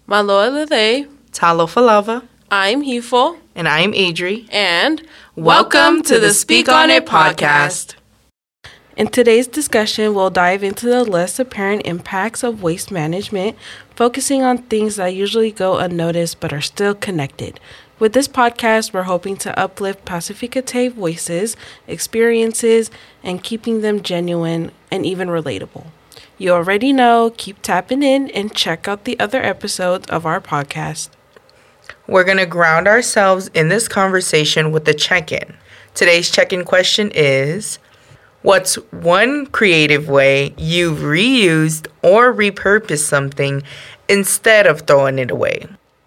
Maloa Lele. Talo Falava. I'm Heful. And I'm Adri. And welcome to the Speak On It podcast. In today's discussion, we'll dive into the less apparent impacts of waste management, focusing on things that usually go unnoticed but are still connected. With this podcast, we're hoping to uplift Pacifica Tave voices, experiences, and keeping them genuine and even relatable. You already know, keep tapping in and check out the other episodes of our podcast. We're going to ground ourselves in this conversation with a check-in. Today's check-in question is, what's one creative way you've reused or repurposed something instead of throwing it away?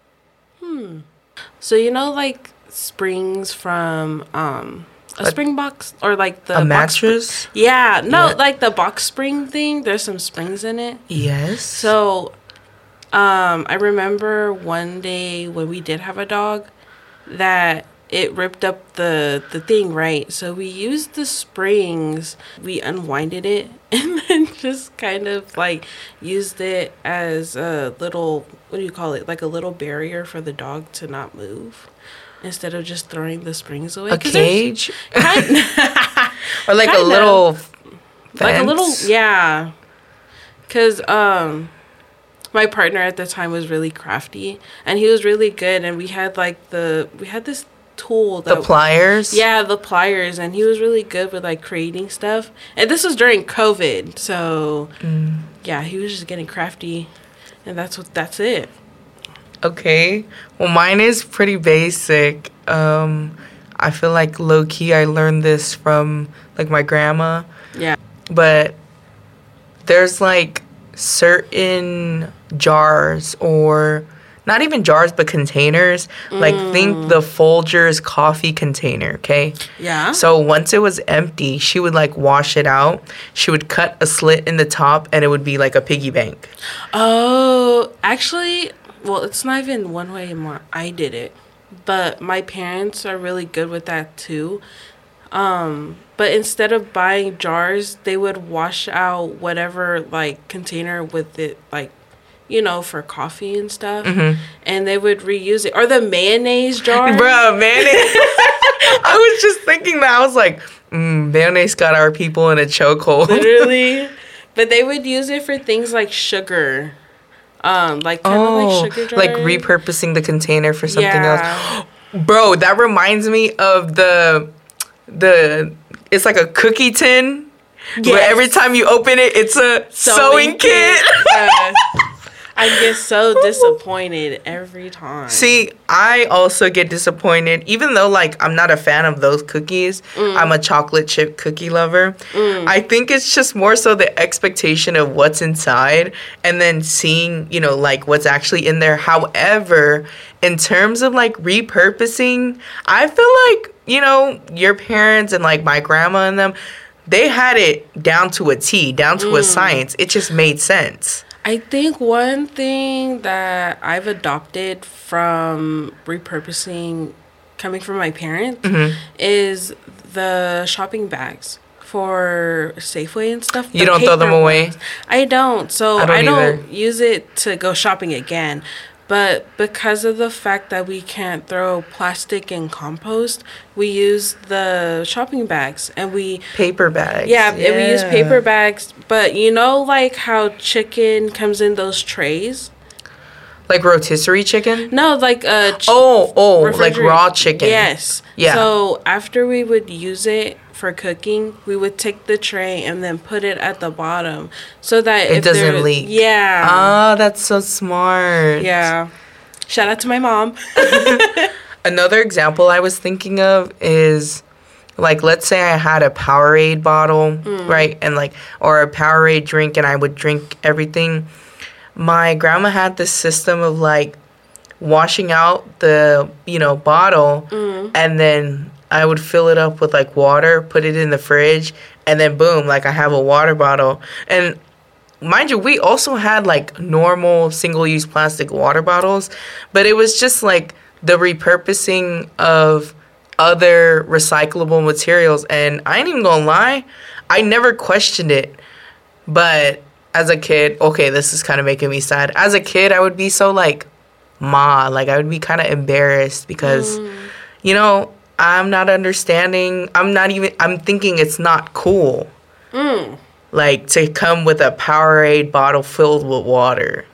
So, like springs from a spring box or like the a mattress? Like the box spring thing. There's some springs in it. Yes. So, I remember one day when we did have a dog that it ripped up the thing, right? So we used the springs, we unwinded it, and then just kind of like used it as a little, what do you call it? Like a little barrier for the dog to not move instead of just throwing the springs away. A cage? Or like kind a little fence? Like a little, yeah. Because my partner at the time was really crafty and he was really good, and we had this tool, the pliers. The pliers, and he was really good with like creating stuff. And this was during COVID, so he was just getting crafty, and that's it. Okay, well, mine is pretty basic. I feel like low key I learned this from like my grandma. Yeah, but there's like certain jars, or not even jars, but containers. Like, think the Folgers coffee container, okay? Yeah. So once it was empty, she would, like, wash it out. She would cut a slit in the top, and it would be, like, a piggy bank. Oh, actually, well, it's not even one way I did it. But my parents are really good with that, too. But instead of buying jars, they would wash out whatever, like, container with it, like, for coffee and stuff. Mm-hmm. And they would reuse it. Or the mayonnaise jar. Bro, mayonnaise. I was just thinking that. I was like, mayonnaise got our people in a chokehold. Literally. But they would use it for things like sugar. Like sugar jar. Like repurposing the container for something else. Bro, that reminds me of the it's like a cookie tin. Yes. Where every time you open it, it's a sewing kit. I get so disappointed every time. See, I also get disappointed, even though, like, I'm not a fan of those cookies. I'm a chocolate chip cookie lover. I think it's just more so the expectation of what's inside and then seeing, like, what's actually in there. However, in terms of, like, repurposing, I feel like, your parents and, like, my grandma and them, they had it down to a T, down to a science. It just made sense. I think one thing that I've adopted from repurposing coming from my parents is the shopping bags for Safeway and stuff. You don't throw them away? I don't. So I don't don't use it to go shopping again. But because of the fact that we can't throw plastic in compost, we use the shopping bags and paper bags. Yeah, and we use paper bags. But like how chicken comes in those trays? Like rotisserie chicken? No, like like raw chicken. Yes. Yeah. So after we would use it for cooking, we would take the tray and then put it at the bottom so that it doesn't leak. Yeah. Oh, that's so smart. Yeah. Shout out to my mom. Another example I was thinking of is, like, let's say I had a Powerade bottle, right? And or a Powerade drink, and I would drink everything. My grandma had this system of, like, washing out the, bottle, and then I would fill it up with, like, water, put it in the fridge, and then boom, like, I have a water bottle. And mind you, we also had, like, normal single-use plastic water bottles, but it was just, like, the repurposing of other recyclable materials. And I ain't even gonna lie, I never questioned it. But as a kid, okay, this is kind of making me sad. As a kid, I would be so, like, Ma. Like, I would be kind of embarrassed because, I'm not understanding. I'm thinking it's not cool. Like, to come with a Powerade bottle filled with water.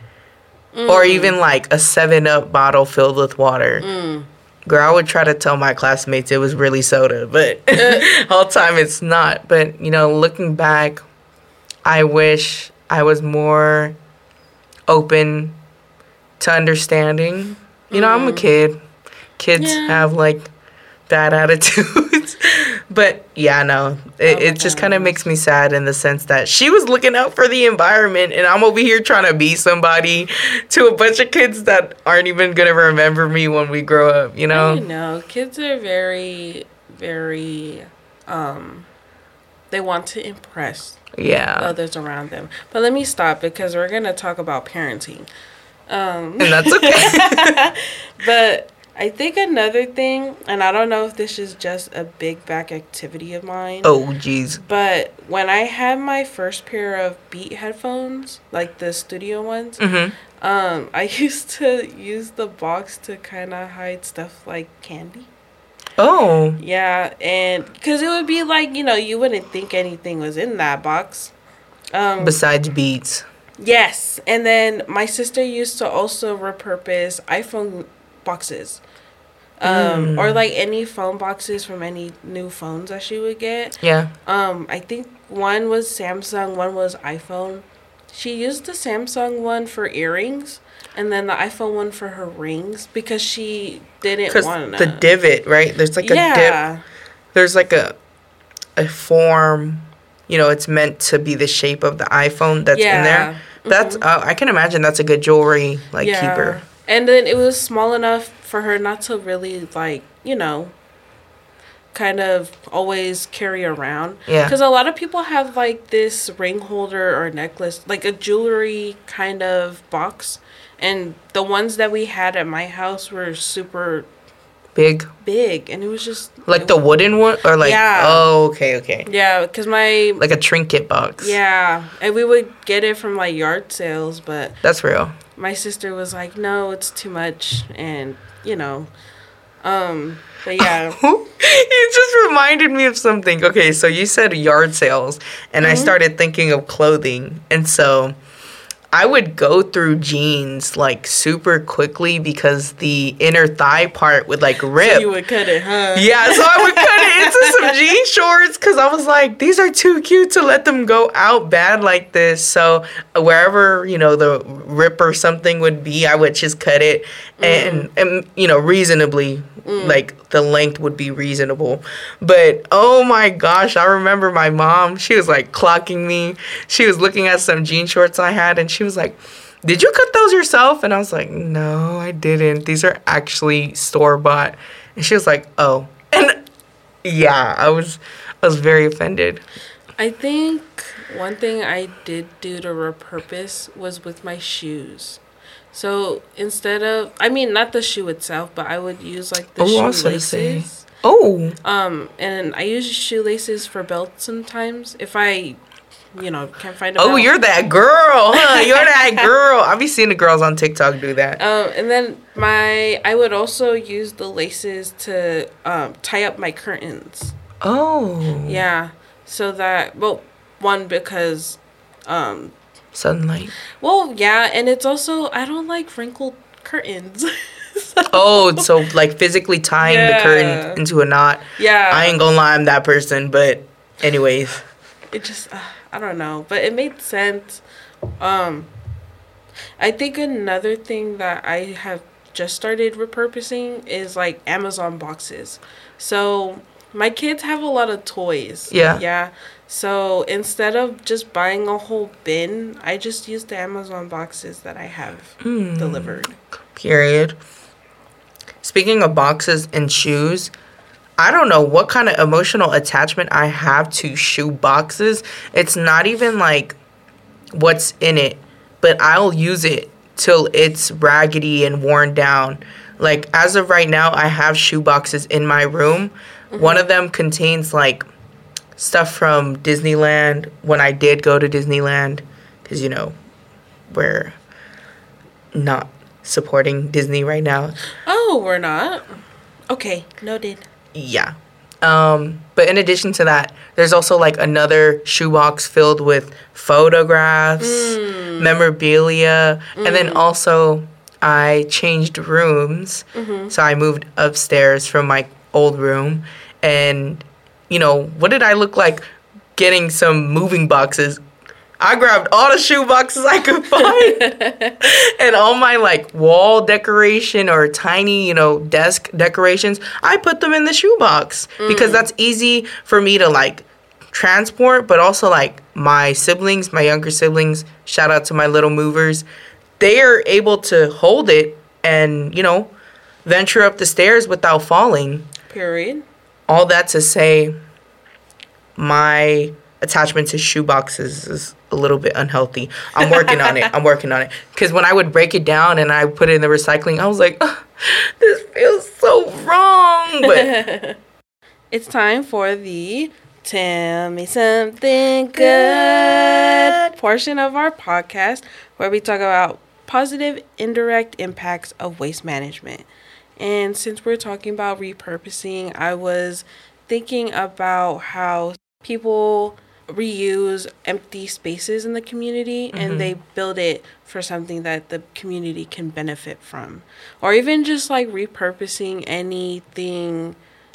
Or even, like, a 7-Up bottle filled with water. Girl, I would try to tell my classmates it was really soda, but all the time it's not. But, looking back, I wish I was more open to understanding. I'm a kid. Kids have, like, bad attitudes. But, yeah, no. It just kind of makes me sad in the sense that she was looking out for the environment, and I'm over here trying to be somebody to a bunch of kids that aren't even going to remember me when we grow up, I know. Kids are very, very, they want to impress others around them. But let me stop because we're going to talk about parenting. And that's okay. But I think another thing, and I don't know if this is just a big back activity of mine. Oh, jeez. But when I had my first pair of Beat headphones, like the studio ones, I used to use the box to kind of hide stuff like candy. Oh. Yeah, and because it would be like, you wouldn't think anything was in that box. Besides Beats. Yes, and then my sister used to also repurpose iPhone boxes. Or like any phone boxes from any new phones that she would get. Yeah. I think one was Samsung, one was iPhone. She used the Samsung one for earrings and then the iPhone one for her rings because she didn't want to. The divot, right? There's like a dip. There's like a form, it's meant to be the shape of the iPhone that's in there. That's I can imagine that's a good jewelry keeper. And then it was small enough for her not to really, like, kind of always carry around. Yeah. Because a lot of people have, like, this ring holder or necklace, like a jewelry kind of box. And the ones that we had at my house were super big. And it was just... Like the wooden one? Or like... Yeah. Oh, okay. Yeah, because my... Like a trinket box. Yeah. And we would get it from, like, yard sales, but... That's real. My sister was like, no, it's too much, and, but yeah. You just reminded me of something. Okay, so you said yard sales, and I started thinking of clothing, and so I would go through jeans, like, super quickly because the inner thigh part would, like, rip. So you would cut it, huh? Yeah, so I would cut it into some jean shorts because I was like, these are too cute to let them go out bad like this. So wherever, the rip or something would be, I would just cut it and reasonably, like, the length would be reasonable. But, oh my gosh, I remember my mom, she was, like, clocking me. She was looking at some jean shorts I had, and she was like, did you cut those yourself? And I was like, no, I didn't. These are actually store-bought. And she was like, oh. And, yeah, I was very offended. I think one thing I did do to repurpose was with my shoes. So instead of, not the shoe itself, but I would use like the shoelaces. And I use shoelaces for belts sometimes. If I, can't find a belt. Oh, you're that girl, huh? You're that girl. I've been seeing the girls on TikTok do that. And then I would also use the laces to tie up my curtains. Oh. Yeah. So that, one, because sunlight. Well, yeah, and it's also, I don't like wrinkled curtains. So like physically tying the curtain into a knot. Yeah. I ain't gonna lie, I'm that person, but anyways. It just, I don't know, but it made sense. I think another thing that I have just started repurposing is like Amazon boxes. So my kids have a lot of toys. Yeah. Yeah. So instead of just buying a whole bin, I just use the Amazon boxes that I have delivered. Period. Speaking of boxes and shoes, I don't know what kind of emotional attachment I have to shoe boxes. It's not even like what's in it, but I'll use it till it's raggedy and worn down. Like, as of right now, I have shoe boxes in my room. Mm-hmm. One of them contains, like, stuff from Disneyland when I did go to Disneyland. Because, we're not supporting Disney right now. Oh, we're not? Okay, noted. Yeah. But in addition to that, there's also like another shoebox filled with photographs, memorabilia, and then also I changed rooms. So I moved upstairs from my old room, and what did I look like getting some moving boxes? I grabbed all the shoe boxes I could find and all my like wall decoration or tiny, desk decorations. I put them in the shoe box because that's easy for me to like transport, but also like my siblings, my younger siblings, shout out to my little movers. They are able to hold it and, venture up the stairs without falling. Period. All that to say, my attachment to shoe boxes is a little bit unhealthy. I'm working on it. Because when I would break it down and I put it in the recycling, I was like, this feels so wrong. But it's time for the Tell Me Something Good portion of our podcast, where we talk about positive indirect impacts of waste management. And since we're talking about repurposing, I was thinking about how people reuse empty spaces in the community and they build it for something that the community can benefit from, or even just like repurposing anything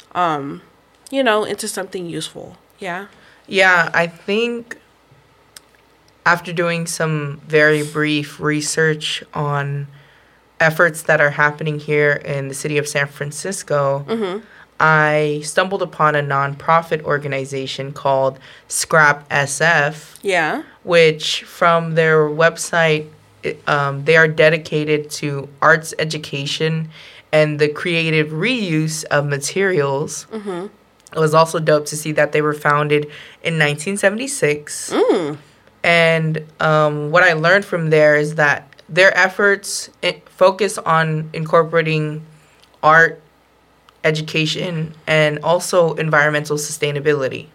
into something useful. Yeah, I think after doing some very brief research on efforts that are happening here in the city of San Francisco, I stumbled upon a nonprofit organization called Scrap SF. Yeah. Which, from their website, they are dedicated to arts education and the creative reuse of materials. It was also dope to see that they were founded in 1976. And what I learned from there is that their efforts focus on incorporating art, education, and also environmental sustainability.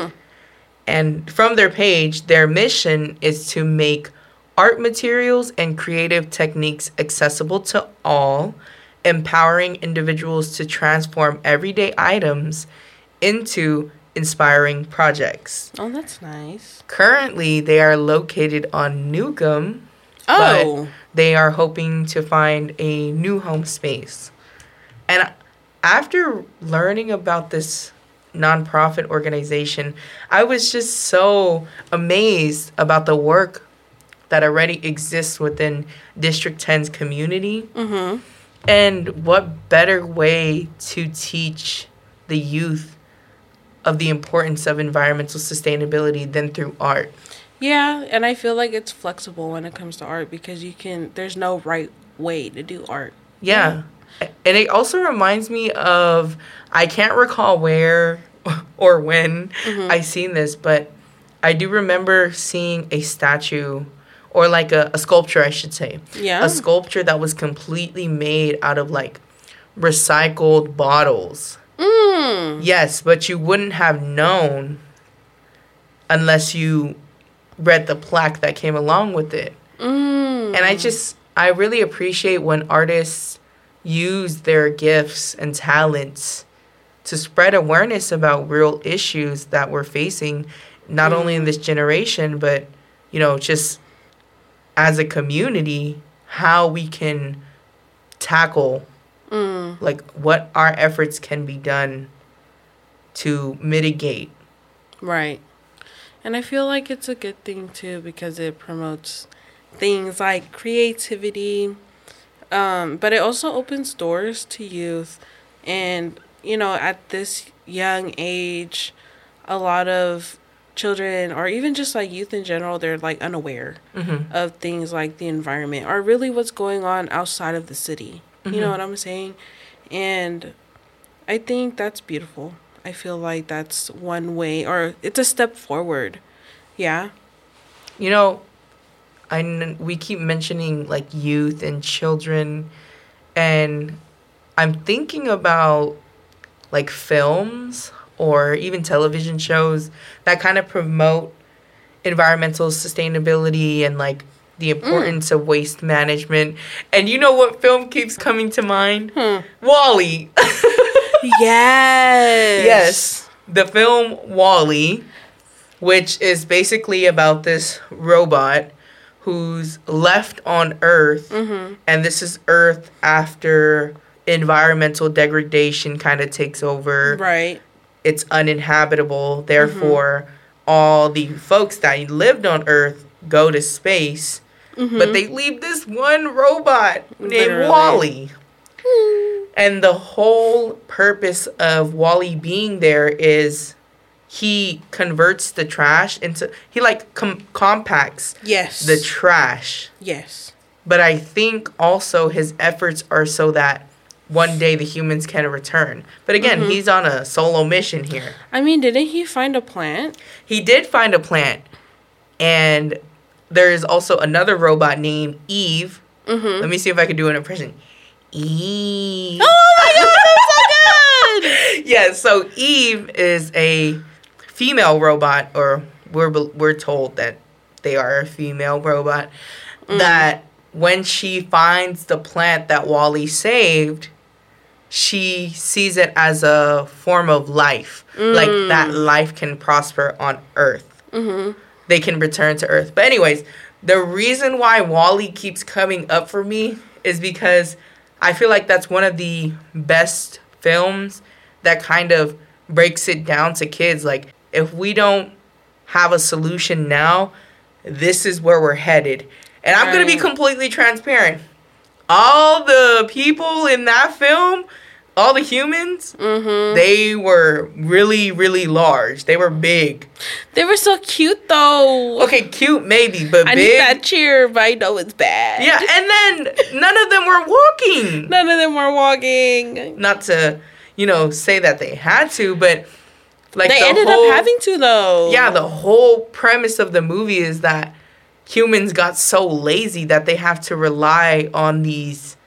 And from their page, their mission is to make art materials and creative techniques accessible to all, empowering individuals to transform everyday items into inspiring projects. Oh, that's nice. Currently, they are located on Newcomb, but they are hoping to find a new home space. And after learning about this nonprofit organization, I was just so amazed about the work that already exists within District 10's community. And what better way to teach the youth of the importance of environmental sustainability than through art. Yeah, and I feel like it's flexible when it comes to art because there's no right way to do art. Yeah. And it also reminds me of, I can't recall where or when I seen this, but I do remember seeing a statue, or like a sculpture, I should say. Yeah. A sculpture that was completely made out of like recycled bottles. Yes, but you wouldn't have known unless you read the plaque that came along with it. And I really appreciate when artists use their gifts and talents to spread awareness about real issues that we're facing, not only in this generation, but, just as a community, how we can tackle, like, what our efforts can be done to mitigate. Right. And I feel like it's a good thing, too, because it promotes things like creativity, but it also opens doors to youth. And, at this young age, a lot of children, or even just like youth in general, they're like unaware of things like the environment or really what's going on outside of the city. You know what I'm saying? And I think that's beautiful. I feel like that's one way, or it's a step forward. Yeah. We keep mentioning like youth and children, and I'm thinking about like films or even television shows that kind of promote environmental sustainability and like the importance of waste management. And you know what film keeps coming to mind? WALL-E. Yes. Yes. The film WALL-E, which is basically about this robot who's left on Earth. And this is Earth after environmental degradation kind of takes over. Right. It's uninhabitable. Therefore, all the folks that lived on Earth go to space. But they leave this one robot named WALL-E. And the whole purpose of WALL-E being there is he converts the trash into... He, like, compacts the trash. Yes. But I think also his efforts are so that one day the humans can return. But again, he's on a solo mission here. I mean, didn't he find a plant? He did find a plant. And there is also another robot named Eve. Let me see if I can do an impression. Eve. Oh my god, that's so good! Yeah, so Eve is a female robot, or we're told that they are a female robot, that when she finds the plant that WALL-E saved, she sees it as a form of life. Like, that life can prosper on Earth. They can return to Earth. But anyways, the reason why WALL-E keeps coming up for me is because I feel like that's one of the best films that kind of breaks it down to kids. Like, if we don't have a solution now, this is where we're headed. And I'm going to be completely transparent. All the people in that film, all the humans, they were really, really large. They were big. They were so cute, though. Okay, cute maybe, but I big. need that cheer, but I know it's bad. Yeah, and then none of them were walking. None of them were walking. Not to, say that they had to, but like they ended up having to, though. Yeah, the whole premise of the movie is that humans got so lazy that they have to rely on these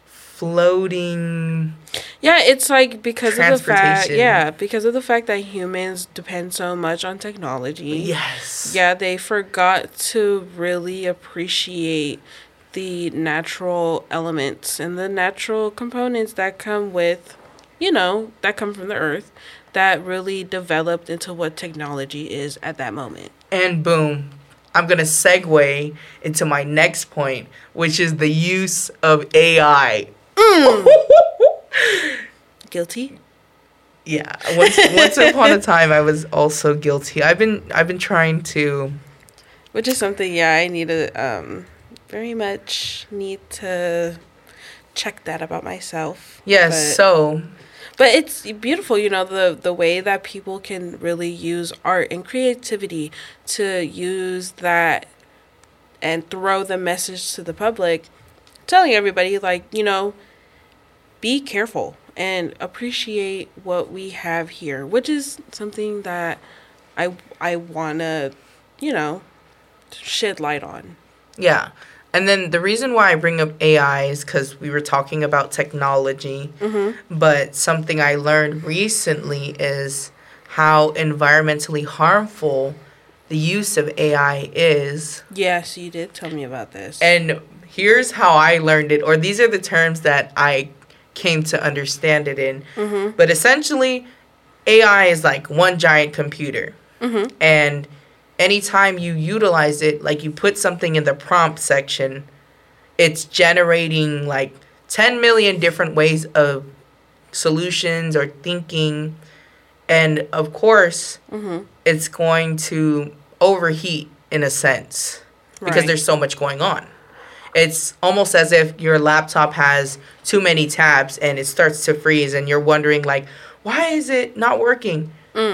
floating... Yeah, it's like because of the fact that humans depend so much on technology. Yes. Yeah, they forgot to really appreciate the natural elements and the natural components that come with, that come from the earth, that really developed into what technology is at that moment. And boom, I'm going to segue into my next point, which is the use of AI. Guilty? Yeah. Once upon a time, I was also guilty. I've been trying to... Which is something, I need to, very much need to check that about myself. Yes, But it's beautiful, the way that people can really use art and creativity to use that and throw the message to the public, telling everybody, be careful and appreciate what we have here, which is something that I want to, shed light on. Yeah. And then the reason why I bring up AI is because we were talking about technology. But something I learned recently is how environmentally harmful the use of AI is. Yes, you did tell me about this. And here's how I learned it, or these are the terms that I came to understand it in. But essentially, AI is like one giant computer. And anytime you utilize it, like you put something in the prompt section, it's generating like 10 million different ways of solutions or thinking. And of course, it's going to overheat in a sense because there's so much going on. It's almost as if your laptop has too many tabs and it starts to freeze and you're wondering like, why is it not working?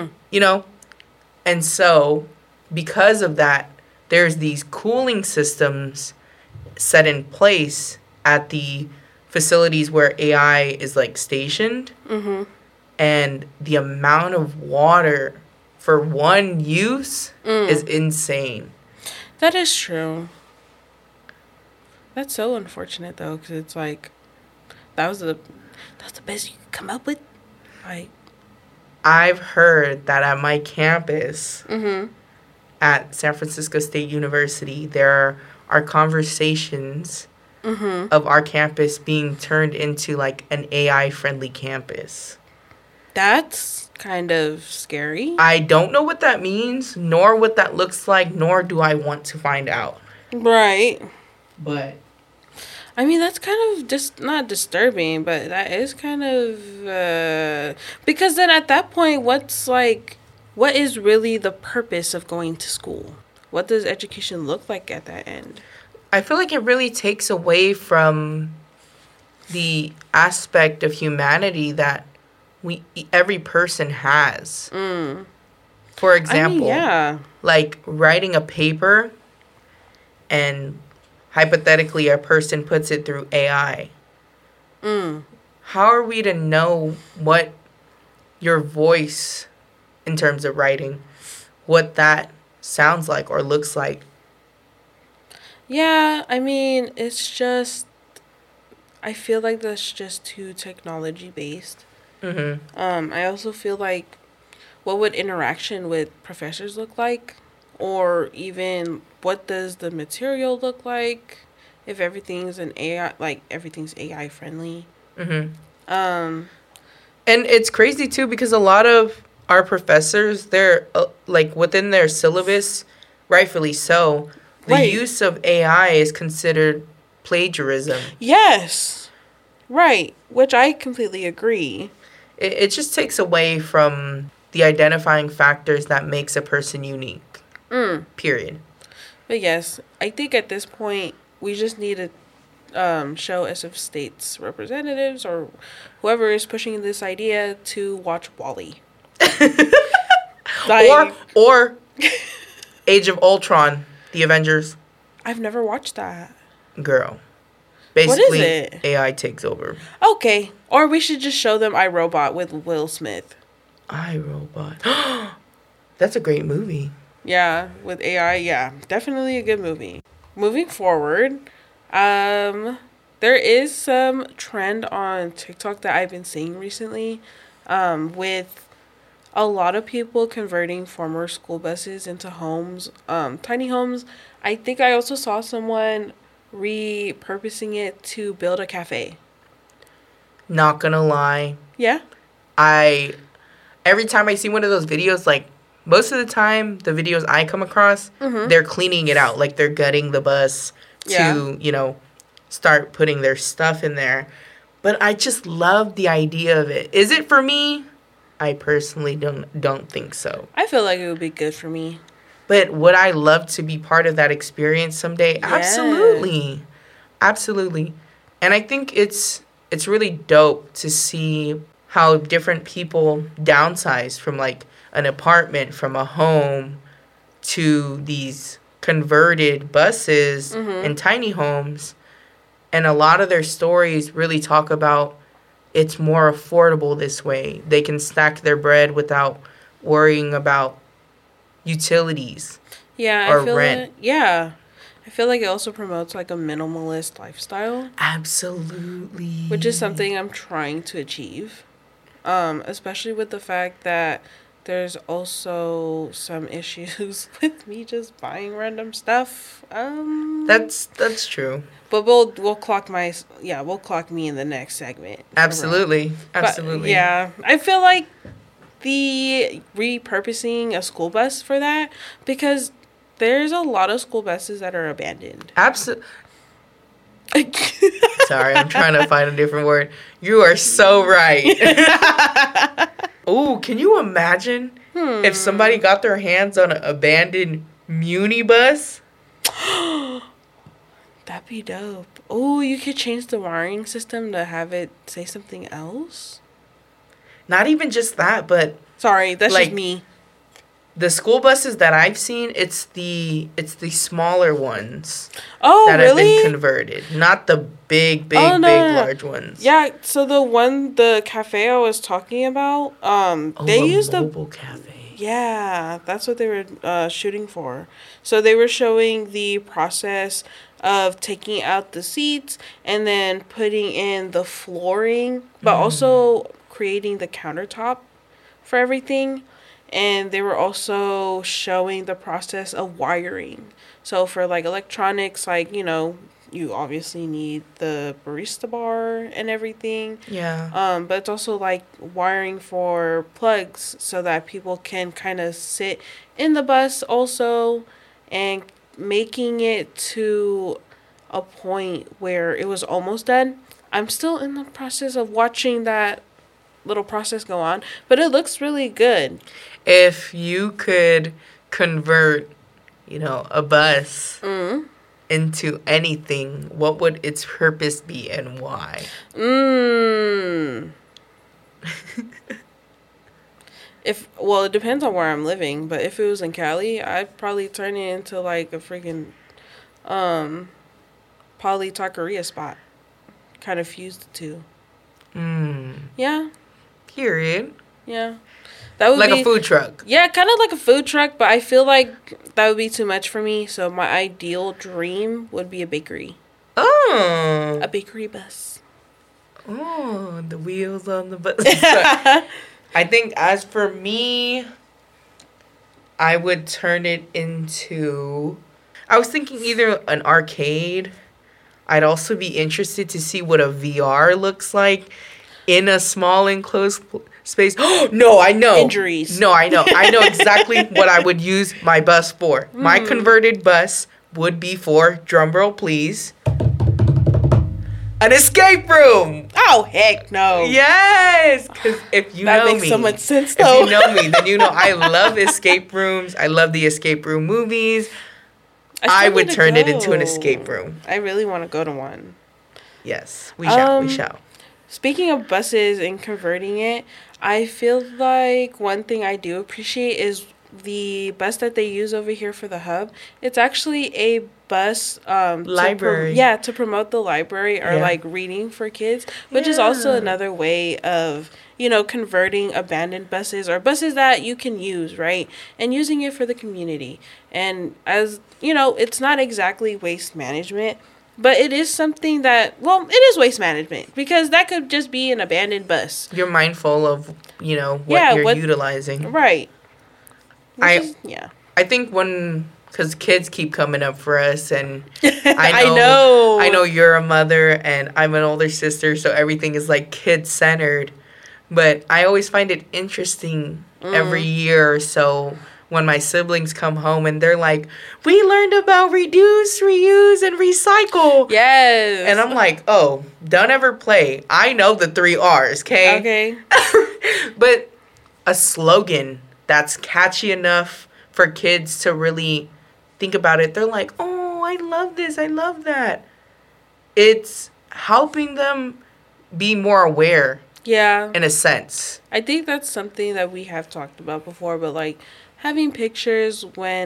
And so because of that, there's these cooling systems set in place at the facilities where AI is like stationed. And the amount of water for one use is insane. That is true. That's so unfortunate though, because it's like that's the best you could come up with. Like, I've heard that at my campus at San Francisco State University, there our conversations of our campus being turned into like an AI friendly campus. That's kind of scary. I don't know what that means, nor what that looks like, nor do I want to find out. Right. But I mean, that's kind of just not disturbing, but that is kind of because then at that point, what is really the purpose of going to school? What does education look like at that end? I feel like it really takes away from the aspect of humanity that every person has. For example, like writing a paper and hypothetically a person puts it through AI. How are we to know what your voice, in terms of writing, what that sounds like or looks like? Yeah, I mean, it's just, I feel like that's just too technology based. I also feel like, what would interaction with professors look like? Or even, what does the material look like if everything's an AI, like everything's AI friendly? And it's crazy too because a lot of our professors, they're like within their syllabus, rightfully so, the use of AI is considered plagiarism. Yes. Right. Which I completely agree. It just takes away from the identifying factors that makes a person unique. Period. But yes, I think at this point, we just need to show SF State's representatives or whoever is pushing this idea to watch WALL-E. or Age of Ultron, The Avengers. I've never watched that. Girl. Basically, what is it? AI takes over. Okay. Or we should just show them iRobot with Will Smith. iRobot. That's a great movie. Yeah, with AI, yeah. Definitely a good movie. Moving forward, there is some trend on TikTok that I've been seeing recently with a lot of people converting former school buses into homes, tiny homes. I think I also saw someone repurposing it to build a cafe. Not gonna lie. Yeah? Every time I see one of those videos, like, most of the time, the videos I come across, they're cleaning it out. Like, they're gutting the bus to, start putting their stuff in there. But I just love the idea of it. Is it for me? I personally don't think so. I feel like it would be good for me. But would I love to be part of that experience someday? Yeah. Absolutely. Absolutely. And I think it's really dope to see how different people downsize from, like, an apartment, from a home, to these converted buses and tiny homes. And a lot of their stories really talk about it's more affordable this way. They can stack their bread without worrying about utilities or rent. I feel like it also promotes like a minimalist lifestyle. Absolutely. Which is something I'm trying to achieve. Especially with the fact that there's also some issues with me just buying random stuff. That's true. But we'll clock me in the next segment. Absolutely. But, yeah. I feel like the repurposing a school bus for that, because there's a lot of school buses that are abandoned. Absolutely. Sorry, I'm trying to find a different word. You are so right. Ooh, can you imagine if somebody got their hands on an abandoned Muni bus? That'd be dope. Oh, you could change the wiring system to have it say something else? Not even just that, but... Sorry, that's like, just me. The school buses that I've seen, it's the smaller ones. Oh, that really? Have been converted, not the big, large ones. Yeah, so the cafe I was talking about, they used a mobile cafe. Yeah, that's what they were shooting for. So they were showing the process of taking out the seats and then putting in the flooring, but also creating the countertop for everything. And they were also showing the process of wiring. So for like electronics, like, you know, you obviously need the barista bar and everything. Yeah. But it's also like wiring for plugs so that people can kind of sit in the bus also, and making it to a point where it was almost done. I'm still in the process of watching that little process go on, but it looks really good. If you could convert, you know, a bus into anything, what would its purpose be and why? Well, it depends on where I'm living, but if it was in Cali, I'd probably turn it into like a freaking poly taqueria spot. Kind of fuse the two. Yeah. Period. Yeah. That would like be a food truck. Yeah, kind of like a food truck, but I feel like that would be too much for me. So my ideal dream would be a bakery. Oh. A bakery bus. Oh, the wheels on the bus. I think as for me, I would turn it into... I was thinking either an arcade. I'd also be interested to see what a VR looks like in a small enclosed space. Oh, no, I know. Injuries. No, I know. I know exactly what I would use my bus for. My converted bus would be for, drumroll please, an escape room. Oh, heck no. Yes, because if you know me. That makes so much sense, though. If you know me, then you know I love escape rooms. I love the escape room movies. I would turn it into an escape room. I really want to go to one. Yes, we shall. We shall. Speaking of buses and converting it, I feel like one thing I do appreciate is the bus that they use over here for the hub. It's actually a bus library. To promote the library or like reading for kids, which is also another way of, you know, converting abandoned buses or buses that you can use, right? And using it for the community. And as, you know, it's not exactly waste management, but it is something that, well, it is waste management because that could just be an abandoned bus. You're mindful of, you know, what you're utilizing. Right. I think because kids keep coming up for us, and I know you're a mother and I'm an older sister, so everything is like kid-centered. But I always find it interesting every year or so when my siblings come home and they're like, we learned about reduce, reuse, and recycle. Yes. And I'm like, oh, don't ever play. I know the 3 R's, okay? Okay. But a slogan that's catchy enough for kids to really think about it. They're like, oh, I love this. I love that. It's helping them be more aware. Yeah. In a sense. I think that's something that we have talked about before, but like having pictures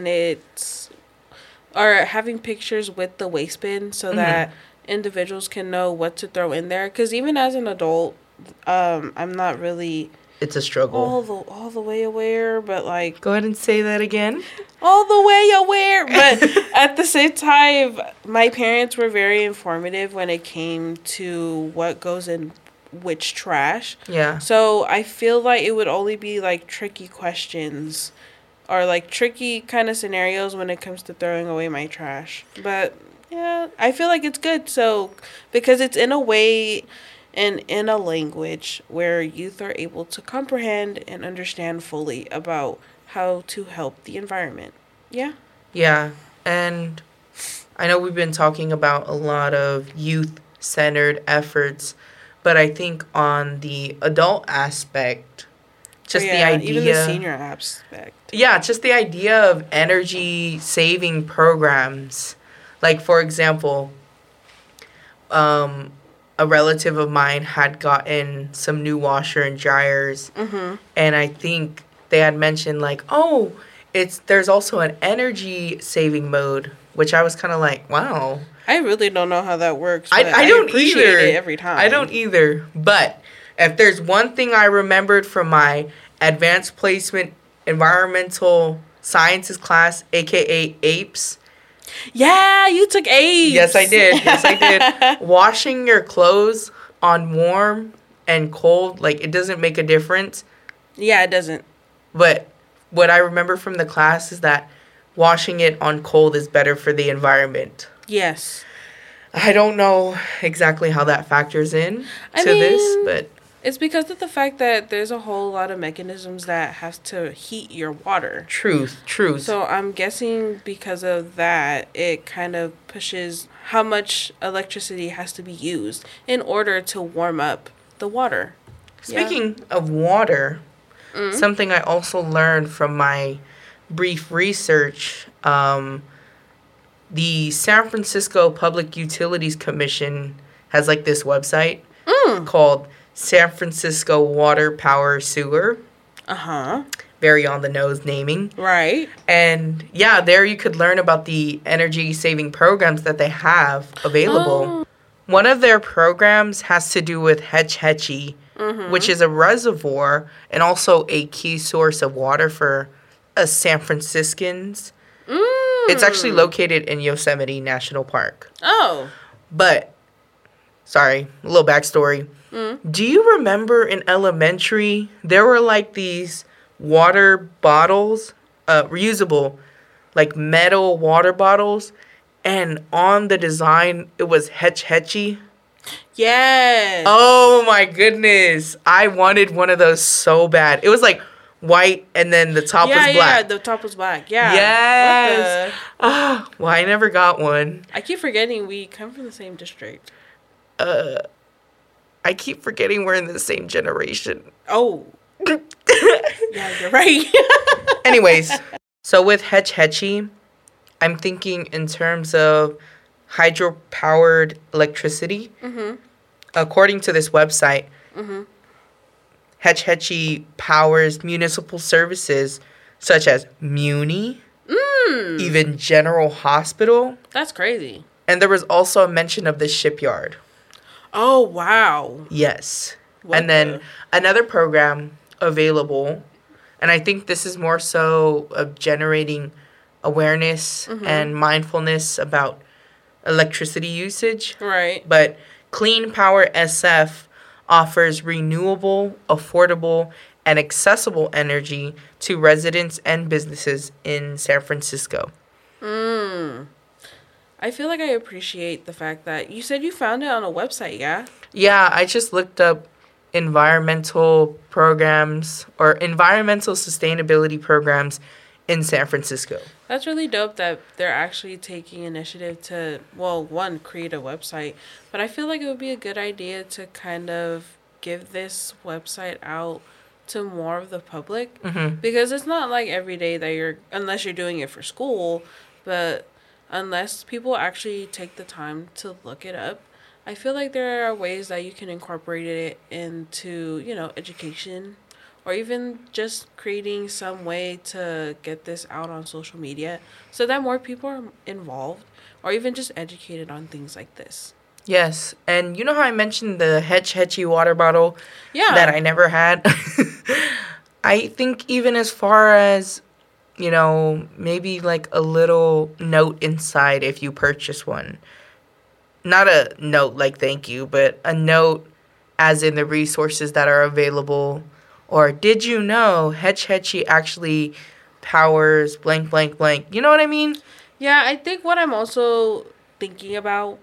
having pictures with the waste bin so that individuals can know what to throw in there. Because even as an adult, I'm not really... It's a struggle. All the way aware, but like... Go ahead and say that again. All the way aware. But at the same time, my parents were very informative when it came to what goes in which trash. Yeah. So I feel like it would only be like tricky questions or like tricky kind of scenarios when it comes to throwing away my trash. But yeah, I feel like it's good. So because it's in a way and in a language where youth are able to comprehend and understand fully about how to help the environment. Yeah. Yeah. And I know we've been talking about a lot of youth-centered efforts, but I think on the adult aspect, just the idea... even the senior aspect. Yeah, just the idea of energy-saving programs. Like, for example, a relative of mine had gotten some new washer and dryers, and I think they had mentioned, like, oh, there's also an energy-saving mode, which I was kind of like, wow. I really don't know how that works. I don't appreciate either. It every time. I don't either. But if there's one thing I remembered from my advanced placement environmental sciences class, aka APES. Yeah, you took APES. Yes, I did. Washing your clothes on warm and cold, like, it doesn't make a difference. Yeah, it doesn't. But what I remember from the class is that washing it on cold is better for the environment. Yes. I don't know exactly how that factors in this, but it's because of the fact that there's a whole lot of mechanisms that have to heat your water. Truth. So I'm guessing because of that, it kind of pushes how much electricity has to be used in order to warm up the water. Speaking of water, something I also learned from my brief research, the San Francisco Public Utilities Commission has like this website called San Francisco Water, Power, Sewer. Uh-huh. Very on the nose naming. Right. And yeah, there you could learn about the energy saving programs that they have available. Oh. One of their programs has to do with Hetch Hetchy, which is a reservoir and also a key source of water for us San Franciscans. It's actually located in Yosemite National Park. Oh. But, sorry, a little backstory. Do you remember in elementary, there were like these water bottles, reusable, like metal water bottles, and on the design, it was Hetch Hetchy? Yes. Oh my goodness. I wanted one of those so bad. It was like white and then the top was black. Yeah, the top was black. Yeah. Yes. Well, I never got one. I keep forgetting we come from the same district. I keep forgetting we're in the same generation. Oh. Yeah, you're right. Anyways, so with Hetch Hetchy, I'm thinking in terms of hydro-powered electricity. According to this website, Hetch Hetchy powers municipal services such as Muni, even General Hospital. That's crazy. And there was also a mention of the shipyard. Oh, wow. Yes. And then another program available, and I think this is more so of generating awareness and mindfulness about electricity usage. Right. But Clean Power SF offers renewable, affordable, and accessible energy to residents and businesses in San Francisco. I feel like I appreciate the fact that you said you found it on a website, yeah? Yeah, I just looked up environmental programs or environmental sustainability programs in San Francisco. That's really dope that they're actually taking initiative to, well, one, create a website, but I feel like it would be a good idea to kind of give this website out to more of the public, because it's not like every day that unless you're doing it for school, but unless people actually take the time to look it up, I feel like there are ways that you can incorporate it into, education, or even just creating some way to get this out on social media so that more people are involved or even just educated on things like this. Yes, and you know how I mentioned the Hetch Hetchy water bottle that I never had? I think even as far as, maybe like a little note inside if you purchase one. Not a note like thank you, but a note as in the resources that are available. Or did you know Hetch Hetchy actually powers blank, blank, blank? You know what I mean? Yeah, I think what I'm also thinking about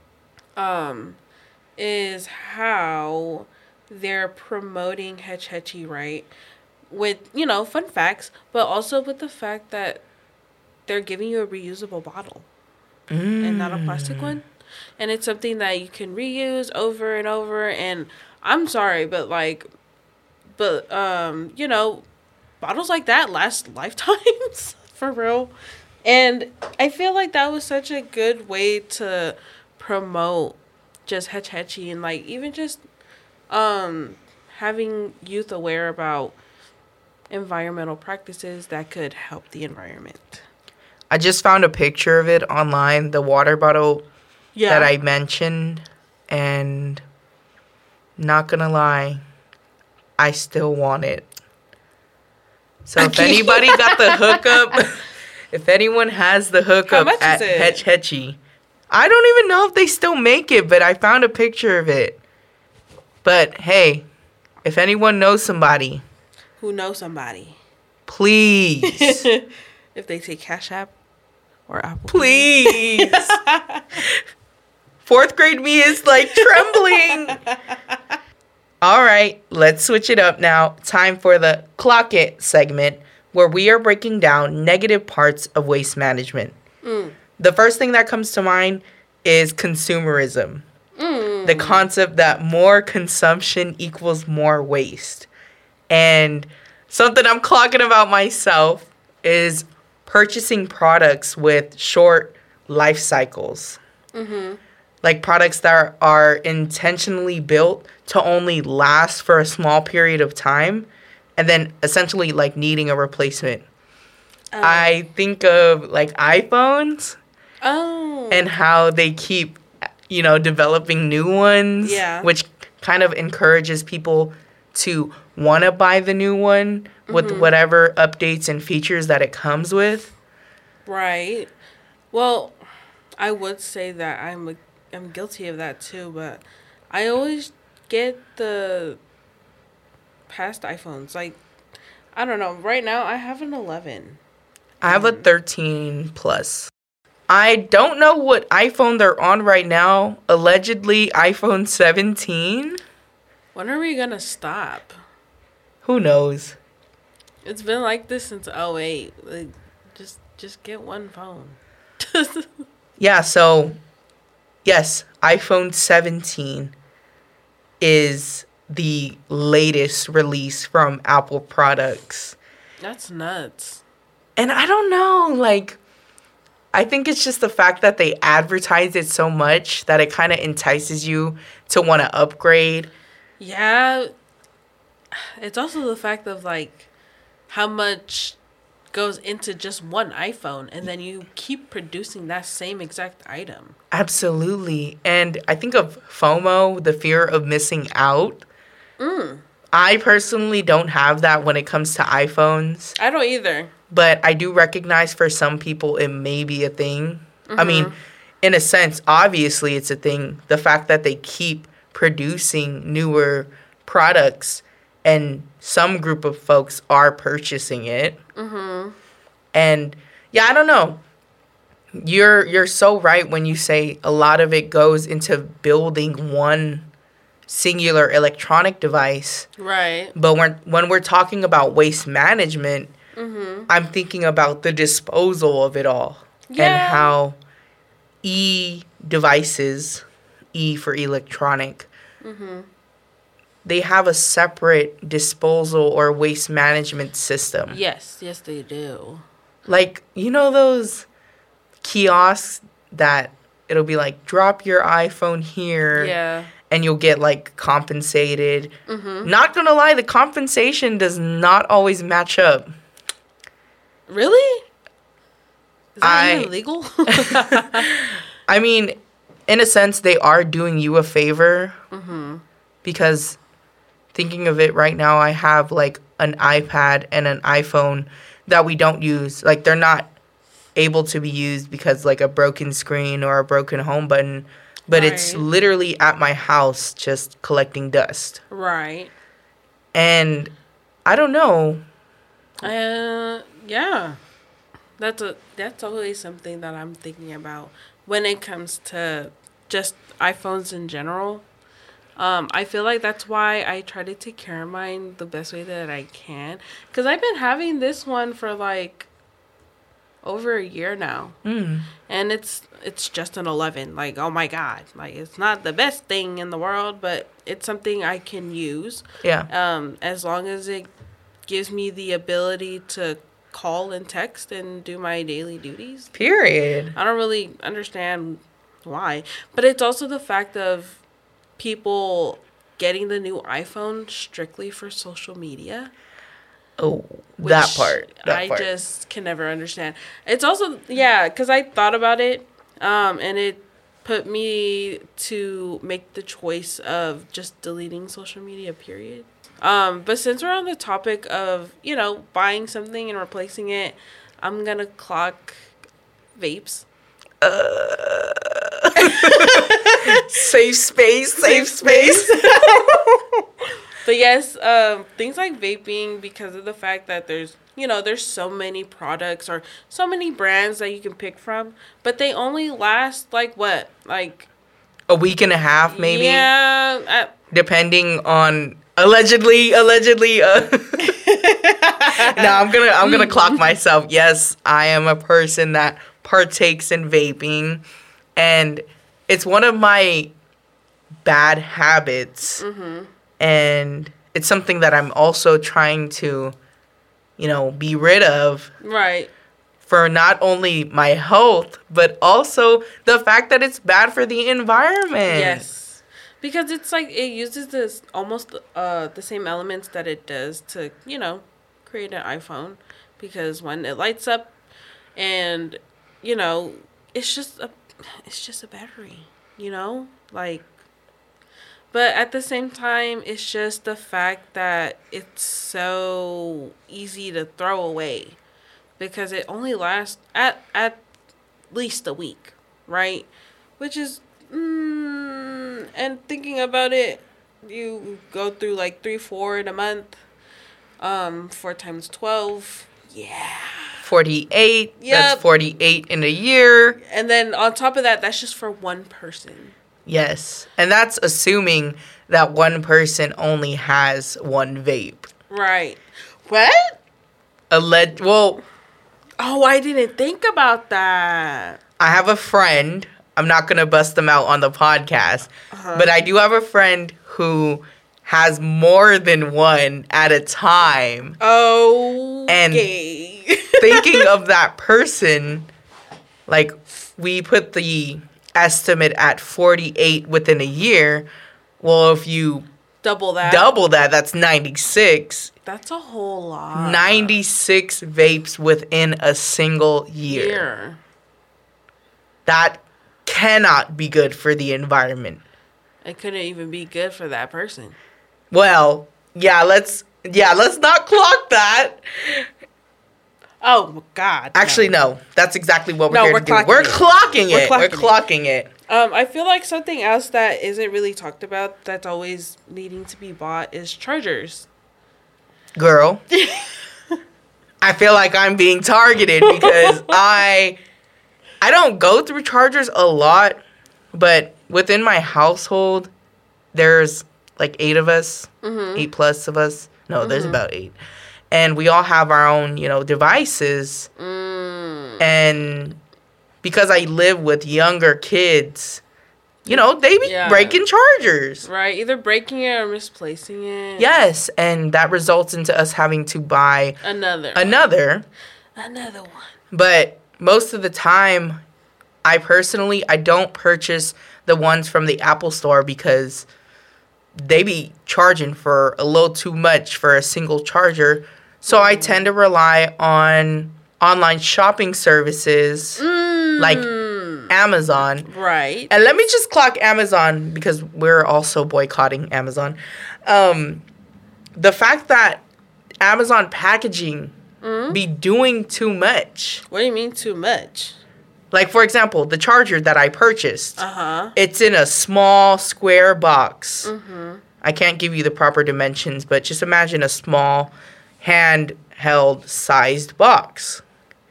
is how they're promoting Hetch Hetchy, right? With, fun facts, but also with the fact that they're giving you a reusable bottle and not a plastic one. And it's something that you can reuse over and over. And I'm sorry, but bottles like that last lifetimes for real. And I feel like that was such a good way to promote just Hetch Hetchy and even just having youth aware about environmental practices that could help the environment. I just found a picture of it online, the water bottle that I mentioned, and not gonna lie, I still want it. So if anybody got the hookup, if anyone has the hookup at Hetch Hetchy, I don't even know if they still make it, but I found a picture of it. But hey, if anyone knows somebody who knows somebody, Please. If they say Cash App or Apple. Please. Fourth grade me is like trembling. All right, let's switch it up now. Time for the Clock It segment, where we are breaking down negative parts of waste management. The first thing that comes to mind is consumerism. The concept that more consumption equals more waste. And something I'm clocking about myself is purchasing products with short life cycles. Like products that are intentionally built to only last for a small period of time and then essentially like needing a replacement. I think of like iPhones and how they keep, developing new ones, which kind of encourages people to want to buy the new one with whatever updates and features that it comes with. Right. Well, I would say that I'm guilty of that too, but I always get the past iPhones. Like, I don't know. Right now, I have an 11. I have a 13 Plus. I don't know what iPhone they're on right now. Allegedly, iPhone 17. When are we going to stop? Who knows? It's been like this since 2008. Like, just get one phone. Yeah, so, yes, iPhone 17 is the latest release from Apple products. That's nuts. And I don't know, like, I think it's just the fact that they advertise it so much that it kind of entices you to want to upgrade. Yeah. It's also the fact of, like, how much goes into just one iPhone, and then you keep producing that same exact item. Absolutely. And I think of FOMO, the fear of missing out. I personally don't have that when it comes to iPhones. I don't either. But I do recognize for some people it may be a thing. I mean, in a sense, obviously it's a thing. The fact that they keep producing newer products and some group of folks are purchasing it. And yeah, I don't know. You're so right when you say a lot of it goes into building one singular electronic device. Right. But when we're talking about waste management, I'm thinking about the disposal of it all. Yeah. And how devices, E for electronic, they have a separate disposal or waste management system. Yes, they do. Like, those kiosks that it'll be like, drop your iPhone here. Yeah. And you'll get, like, compensated. Not gonna lie, the compensation does not always match up. Really? Is that even illegal? I mean, in a sense, they are doing you a favor. Because thinking of it right now, I have, like, an iPad and an iPhone that we don't use. Like, they're not able to be used because, like, a broken screen or a broken home button. But it's literally at my house just collecting dust. Right. And I don't know. Yeah. That's always something that I'm thinking about when it comes to just iPhones in general. I feel like that's why I try to take care of mine the best way that I can. Because I've been having this one for like over a year now. And it's just an 11. Like, oh my God. Like, it's not the best thing in the world, but it's something I can use. Yeah. As long as it gives me the ability to call and text and do my daily duties. Period. I don't really understand why. But it's also the fact of people getting the new iPhone strictly for social media. Oh, that part. Just can never understand. It's also, because I thought about it, and it put me to make the choice of just deleting social media, period. But since we're on the topic of, buying something and replacing it, I'm going to clock vapes. Safe space. But yes, things like vaping, because of the fact that there's so many products or so many brands that you can pick from, but they only last like what? Like a week and a half, maybe. Yeah. Depending on allegedly. No, I'm gonna clock myself. Yes, I am a person that partakes in vaping, and it's one of my bad habits. Mm-hmm. And it's something that I'm also trying to, be rid of. Right. For not only my health, but also the fact that it's bad for the environment. Yes. Because it's like it uses this almost the same elements that it does to, create an iPhone. Because when it lights up and, it's just a battery, like. But at the same time, it's just the fact that it's so easy to throw away. Because it only lasts at least a week, right? Which is, and thinking about it, you go through like 3-4 in a month. 4 times 12, yeah. 48, yep. That's 48 in a year. And then on top of that, that's just for one person. Yes, and that's assuming that one person only has one vape. Right. What? Well... Oh, I didn't think about that. I have a friend. I'm not going to bust them out on the podcast. Uh-huh. But I do have a friend who has more than one at a time. Oh. And thinking of that person, like, we put the estimate at 48 within a year. Well, if you double that, that's 96. That's a whole lot. 96 vapes within a single year. That cannot be good for the environment. It couldn't even be good for that person. Well, let's not clock that. Oh, God. Actually, no. That's exactly what we're going to do. We're clocking it. I feel like something else that isn't really talked about that's always needing to be bought is chargers. Girl. I feel like I'm being targeted because I don't go through chargers a lot, but within my household, there's like 8 of us, 8 plus of us. No, there's about 8. And we all have our own, devices. And because I live with younger kids, they be breaking chargers. Right, either breaking it or misplacing it. Yes, and that results into us having to buy another one. But most of the time, I don't purchase the ones from the Apple Store because they be charging for a little too much for a single charger. So I tend to rely on online shopping services like Amazon. Right. And let me just clock Amazon because we're also boycotting Amazon. The fact that Amazon packaging be doing too much. What do you mean too much? Like, for example, the charger that I purchased. It's in a small square box. I can't give you the proper dimensions, but just imagine a small handheld sized box.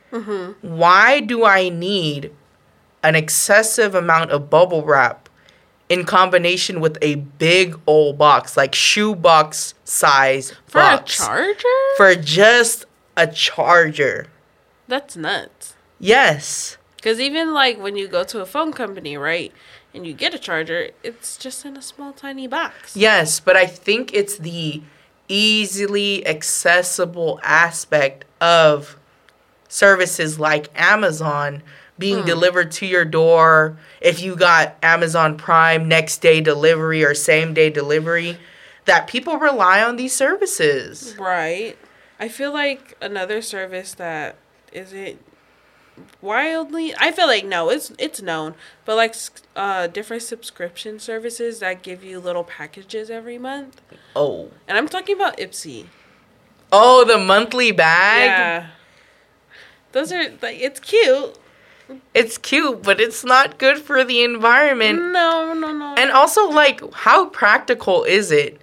Why do I need an excessive amount of bubble wrap in combination with a big old box, like shoebox size box? For a charger? For just a charger. That's nuts. Yes. Because even like when you go to a phone company, right, and you get a charger, it's just in a small, tiny box. Yes, but I think it's the easily accessible aspect of services like Amazon being delivered to your door. If you got Amazon Prime next day delivery or same day delivery, that people rely on these services. Right. I feel like another service that isn't wildly, I feel like no, it's known, but like different subscription services that give you little packages every month. Oh. And I'm talking about Ipsy. Oh, the monthly bag? Yeah. Those are like, it's cute. It's cute, but it's not good for the environment. No. And also, like, how practical is it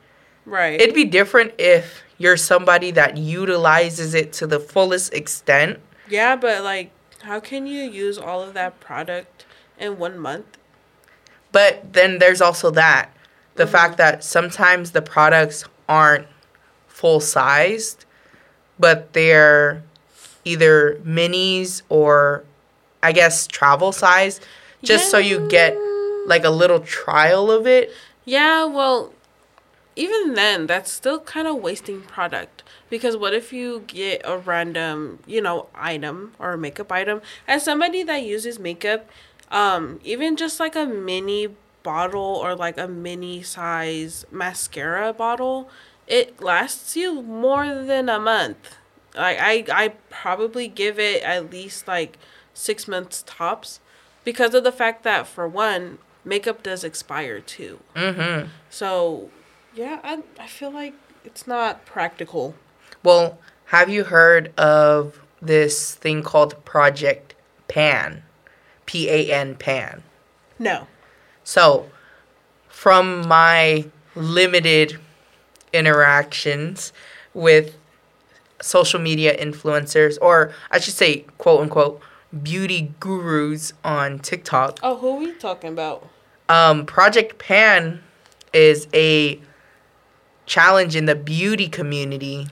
Right. It'd be different if you're somebody that utilizes it to the fullest extent. Yeah, but like, how can you use all of that product in 1 month? But then there's also that. The fact that sometimes the products aren't full-sized, but they're either minis or, I guess, travel size, just so you get, like, a little trial of it. Yeah, well, even then, that's still kind of wasting product. Because what if you get a random, item or a makeup item? As somebody that uses makeup, even just like a mini bottle or like a mini size mascara bottle, it lasts you more than a month. Like I probably give it at least like 6 months tops, because of the fact that, for one, makeup does expire too. Mm-hmm. So yeah, I feel like it's not practical. Well, have you heard of this thing called Project Pan? Pan, Pan. No. So, from my limited interactions with social media influencers, or I should say, quote unquote, beauty gurus on TikTok. Oh, who are we talking about? Project Pan is a challenge in the beauty community.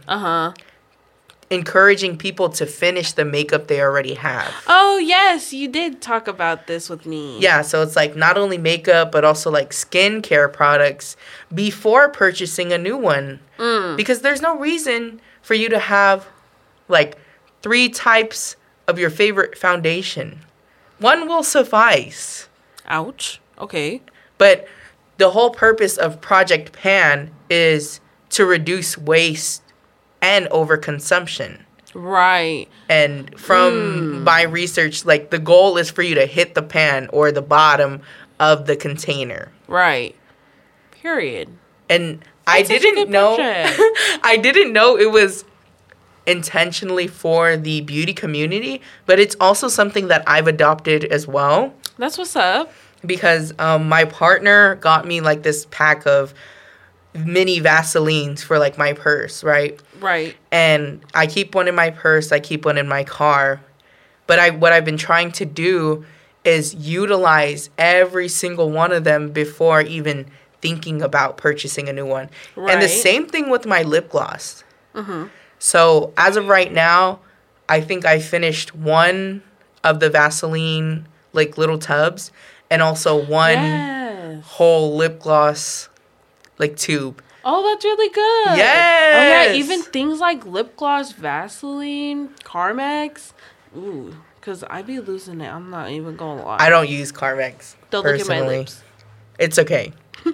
Encouraging people to finish the makeup they already have. Oh, yes, you did talk about this with me. Yeah, so it's like not only makeup, but also like skincare products before purchasing a new one. Because there's no reason for you to have like 3 types of your favorite foundation. One will suffice. Ouch. Okay. But the whole purpose of Project Pan is to reduce waste and overconsumption. Right. And from my research, like, the goal is for you to hit the pan or the bottom of the container. Right. Period. And I didn't know I didn't know it was intentionally for the beauty community, but it's also something that I've adopted as well. That's what's up. Because my partner got me like this pack of mini Vaselines for like my purse, right? Right. And I keep one in my purse, I keep one in my car. But what I've been trying to do is utilize every single one of them before even thinking about purchasing a new one. Right. And the same thing with my lip gloss. So as of right now, I think I finished one of the Vaseline like little tubs, and also one whole lip gloss like tube. Oh, that's really good. Yes. Oh, yeah, even things like lip gloss, Vaseline, Carmex. Ooh, because I be losing it. I'm not even going to lie. I don't use Carmex. Don't look at my lips. It's okay.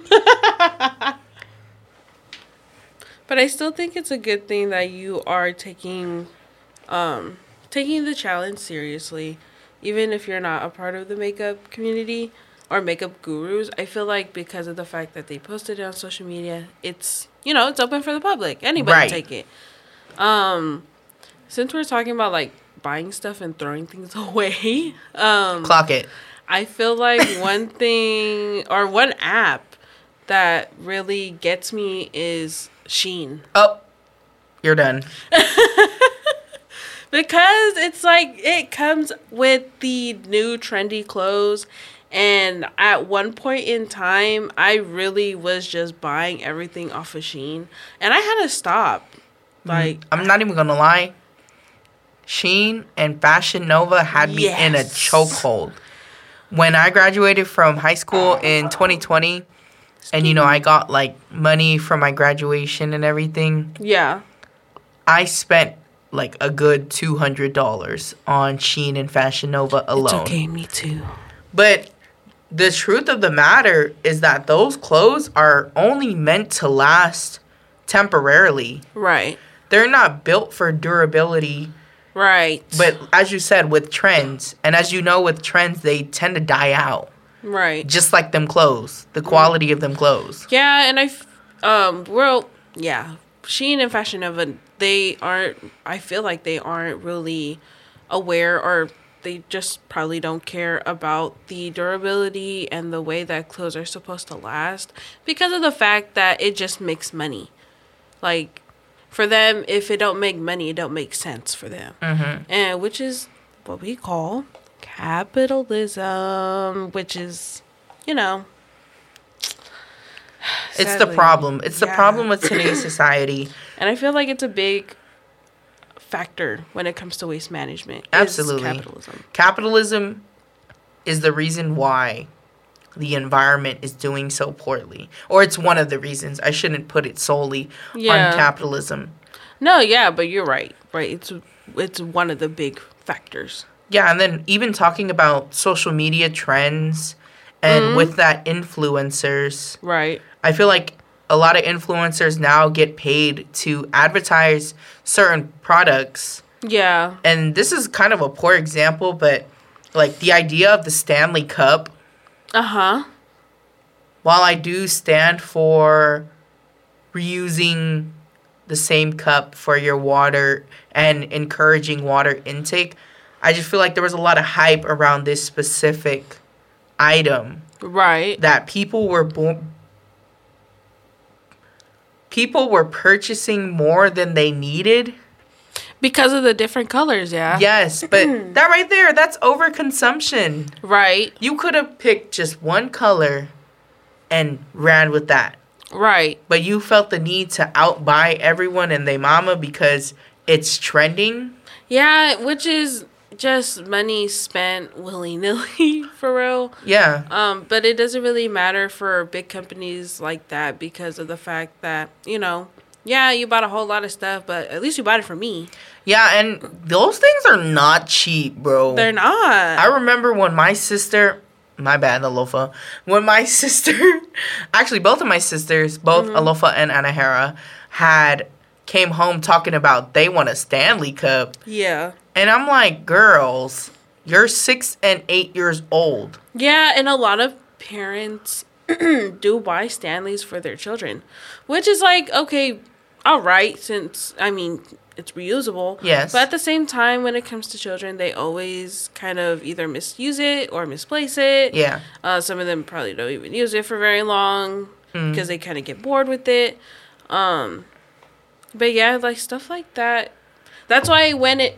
But I still think it's a good thing that you are taking the challenge seriously, even if you're not a part of the makeup community or makeup gurus. I feel like because of the fact that they posted it on social media, it's it's open for the public. Anybody can take it. Since we're talking about like buying stuff and throwing things away, clock it. I feel like one thing or one app that really gets me is Shein. Oh, you're done. Because it's like it comes with the new trendy clothes. And at one point in time, I really was just buying everything off of Shein. And I had to stop. Like, I'm not even going to lie. Shein and Fashion Nova had me in a chokehold. When I graduated from high school in 2020, and, I got, like, money from my graduation and everything. Yeah. I spent, like, a good $200 on Shein and Fashion Nova alone. It's okay, me too. But the truth of the matter is that those clothes are only meant to last temporarily. Right. They're not built for durability. Right. But as you said, with trends, and as you know with trends, they tend to die out. Right. Just like them clothes, the quality of them clothes. Yeah, and Shein and Fashion Nova, I feel like they aren't really aware or they just probably don't care about the durability and the way that clothes are supposed to last because of the fact that it just makes money. Like, for them, if it don't make money, it don't make sense for them. And which is what we call capitalism, which is, you know, it's the problem. It's the problem with today's society. And I feel like it's a big factor when it comes to waste management. Absolutely. Capitalism. Capitalism is the reason why the environment is doing so poorly. Or it's one of the reasons. I shouldn't put it solely on capitalism. No, yeah, but you're right. Right. It's one of the big factors. Yeah, and then even talking about social media trends and with that influencers. Right. I feel like a lot of influencers now get paid to advertise certain products. Yeah. And this is kind of a poor example, but like the idea of the Stanley Cup. Uh-huh. While I do stand for reusing the same cup for your water and encouraging water intake, I just feel like there was a lot of hype around this specific item. Right. That people were purchasing more than they needed. Because of the different colors, yeah. Yes, but that right there, that's overconsumption. Right. You could have picked just one color and ran with that. Right. But you felt the need to outbuy everyone and their mama because it's trending. Yeah, which is just money spent willy-nilly, for real. Yeah. But it doesn't really matter for big companies like that because of the fact that, you know, yeah, you bought a whole lot of stuff, but at least you bought it from me. Yeah, and those things are not cheap, bro. They're not. I remember when my sister... My bad, Alofa. When my sister... Actually, both of my sisters, both Alofa and Anahara, came home talking about they want a Stanley Cup. Yeah. And I'm like, girls, you're 6 and 8 years old. Yeah, and a lot of parents do buy Stanleys for their children. Which is like, okay, all right, since, I mean, it's reusable. Yes. But at the same time, when it comes to children, they always kind of either misuse it or misplace it. Yeah. Some of them probably don't even use it for very long because they kind of get bored with it. But yeah, like stuff like that. That's why when it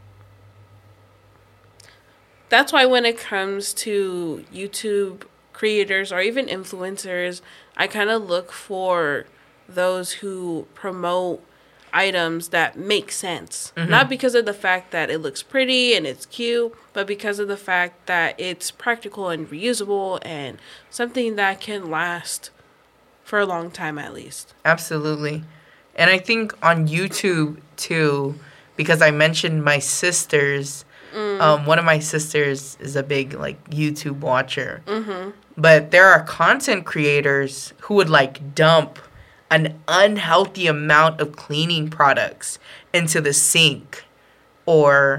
comes to YouTube creators or even influencers, I kind of look for those who promote items that make sense. Not because of the fact that it looks pretty and it's cute, but because of the fact that it's practical and reusable and something that can last for a long time at least. Absolutely. And I think on YouTube too, because I mentioned my sisters, one of my sisters is a big like YouTube watcher. But there are content creators who would like dump an unhealthy amount of cleaning products into the sink or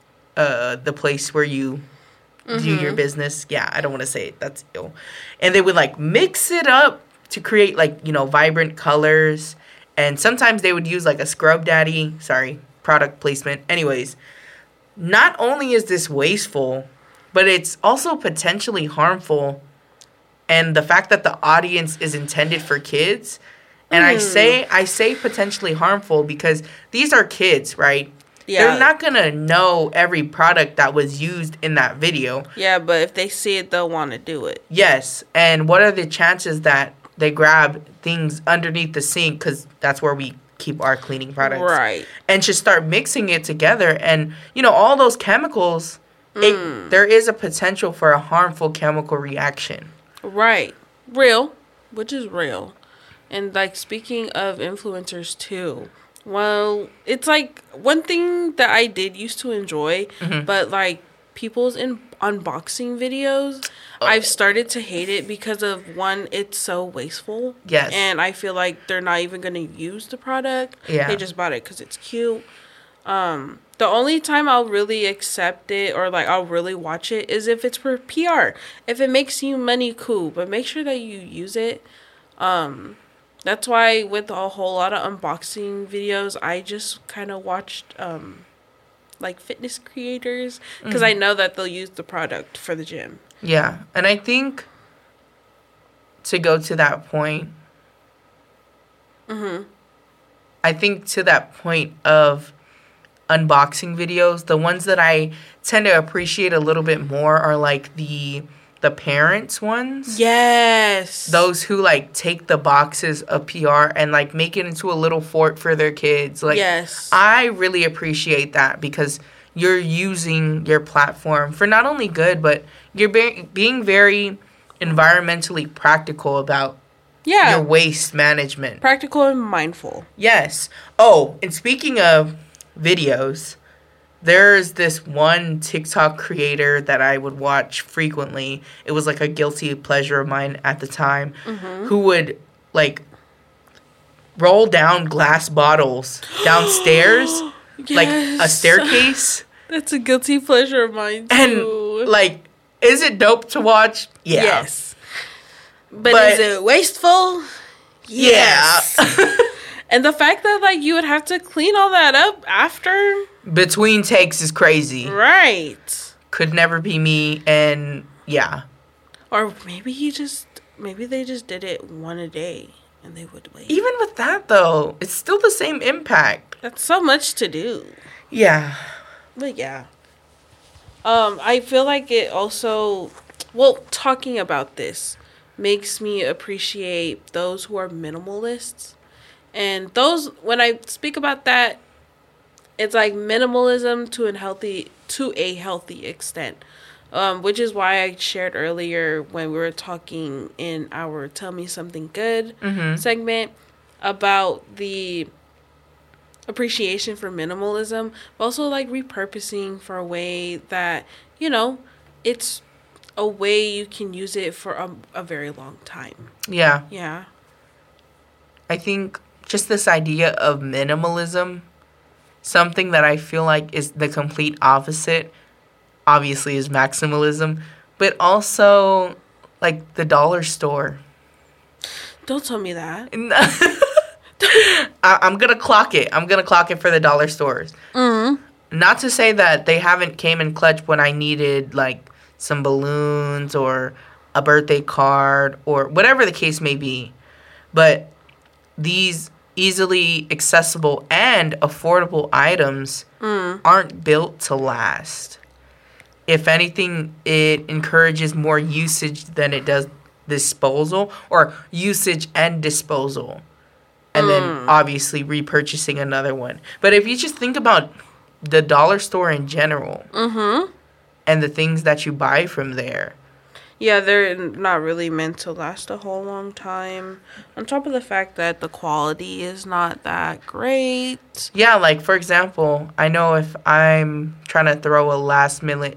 the place where you do your business. Yeah, I don't want to say it. That's ill. And they would like mix it up to create like, you know, vibrant colors. And sometimes they would use like a Scrub Daddy. Sorry, product placement. Anyways, not only is this wasteful, but it's also potentially harmful. And the fact that the audience is intended for kids, and I say potentially harmful because these are kids, right? Yeah. They're not going to know every product that was used in that video. Yeah, but if they see it, they'll want to do it. Yes, and what are the chances that they grab things underneath the sink, because that's where we keep our cleaning products. Right. And just start mixing it together. And, you know, all those chemicals, there is a potential for a harmful chemical reaction. Right. Real, which is real. And, like, speaking of influencers, too, well, it's, like, one thing that I did used to enjoy, but, like, people's unboxing videos, I've started to hate it because of, one, it's so wasteful. Yes. And I feel like they're not even going to use the product. Yeah. They just bought it because it's cute. The only time I'll really accept it or, like, I'll really watch it is if it's for PR. If it makes you money, cool. But make sure that you use it. That's why with a whole lot of unboxing videos, I just kind of watched like fitness creators, because I know that they'll use the product for the gym. Yeah, and I think to go to that point, I think to that point of unboxing videos, the ones that I tend to appreciate a little bit more are like the parents ones. Yes. Those who like take the boxes of PR and like make it into a little fort for their kids. Like, yes. I really appreciate that because you're using your platform for not only good, but you're being very environmentally practical about your waste management. Practical and mindful. Yes. Oh, and speaking of videos, there's this one TikTok creator that I would watch frequently. It was like a guilty pleasure of mine at the time, who would like roll down glass bottles downstairs, like a staircase. That's a guilty pleasure of mine too. And like, is it dope to watch? Yeah. Yes. But is it wasteful? Yes. Yeah. And the fact that like you would have to clean all that up after between takes is crazy. Right. Could never be me, and yeah. Or maybe they just did it one a day and they would wait. Even with that though, it's still the same impact. That's so much to do. Yeah. But yeah. I feel like it also, talking about this makes me appreciate those who are minimalists. And those, when I speak about that, it's like minimalism to a healthy extent. Which is why I shared earlier when we were talking in our Tell Me Something Good segment about the appreciation for minimalism, but also like repurposing for a way that, it's a way you can use it for a very long time. Yeah. Yeah. I think just this idea of minimalism, something that I feel like is the complete opposite, obviously, is maximalism, but also like the dollar store. Don't tell me that. I'm going to clock it. I'm going to clock it for the dollar stores. Not to say that they haven't came in clutch when I needed like some balloons or a birthday card or whatever the case may be. But these easily accessible and affordable items aren't built to last. If anything, it encourages more usage than it does disposal, or usage and disposal. And then obviously repurchasing another one. But if you just think about the dollar store in general and the things that you buy from there. Yeah, they're not really meant to last a whole long time. On top of the fact that the quality is not that great. Yeah, like, for example, I know if I'm trying to throw a last minute